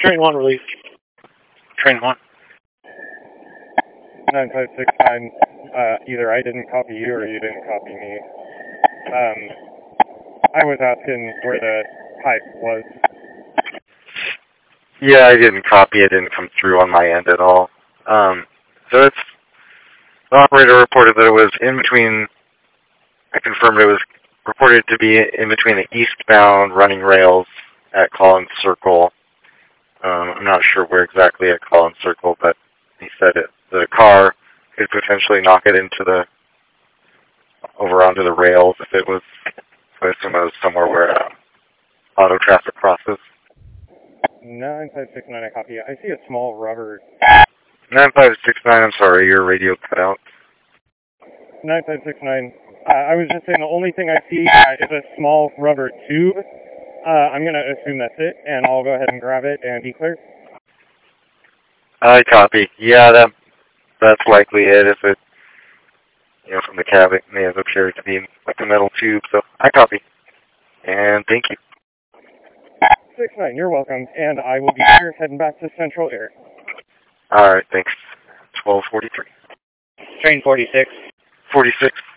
Train 1 release. Train 1. 9569, either I didn't copy you or you didn't copy me. I was asking where the pipe was. Yeah, I didn't copy. It didn't come through on my end at all. So the operator reported that it was in between, I confirmed it was reported to be in between the eastbound running rails at Collins Circle. I'm not sure where exactly at Collins Circle, but he said the car could potentially knock it over onto the rails if it was, so I assume it was somewhere where auto traffic crosses. 9569, I copy. I see a small rubber. 9569, I'm sorry, your radio cut out. 9569, I was just saying the only thing I see is a small rubber tube. I'm going to assume that's it, and I'll go ahead and grab it and be clear. I copy. Yeah, that's likely it. If it, from the cab, it may have appeared to be like a metal tube, so I copy. And thank you. 69, you're welcome, and I will be here heading back to Central Air. All right, thanks. 1243. Train 46. 46.